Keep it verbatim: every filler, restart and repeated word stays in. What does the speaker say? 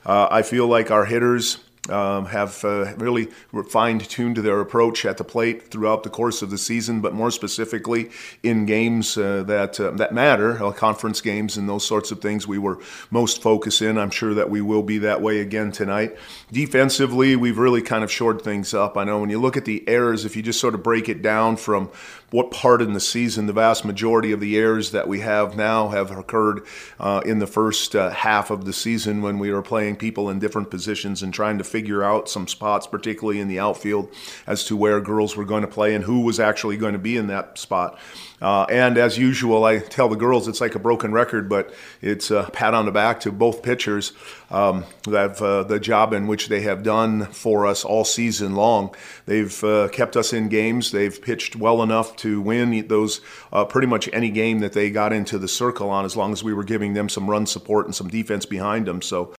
Uh, I feel like our hitters Um, have uh, really fine-tuned their approach at the plate throughout the course of the season, but more specifically in games uh, that uh, that matter, uh, conference games and those sorts of things. We were most focused in. I'm sure that we will be that way again tonight. Defensively, we've really kind of shored things up. I know when you look at the errors, if you just sort of break it down from what part in the season, the vast majority of the errors that we have now have occurred uh, in the first uh, half of the season when we were playing people in different positions and trying to figure out some spots, particularly in the outfield, as to where girls were going to play and who was actually going to be in that spot. Uh, and as usual, I tell the girls it's like a broken record, but it's a pat on the back to both pitchers. Um, that uh, the job in which they have done for us all season long. They've uh, kept us in games. They've pitched well enough to win those uh, pretty much any game that they got into the circle on, as long as we were giving them some run support and some defense behind them. So